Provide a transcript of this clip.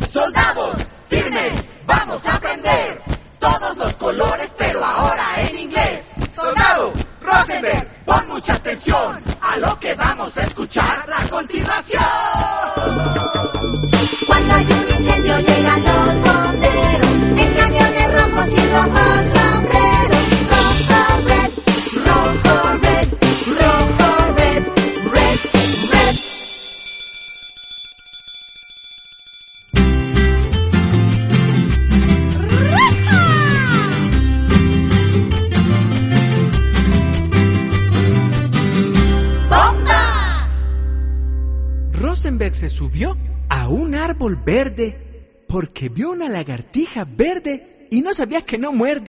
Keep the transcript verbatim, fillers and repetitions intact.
Soldados, firmes, vamos a aprender todos los colores, pero ahora en inglés. Soldado Rosenberg, pon mucha atención a lo que vamos a escuchar a continuación. Cuando hay un incendio llegan los bomberos en camiones rojos y rojos sombreros. Rojo, red, rojo, red, rojo, red, red, red. ¡Bomba! Rosenberg se subió a un árbol verde porque vio una lagartija verde y no sabía que no muerde.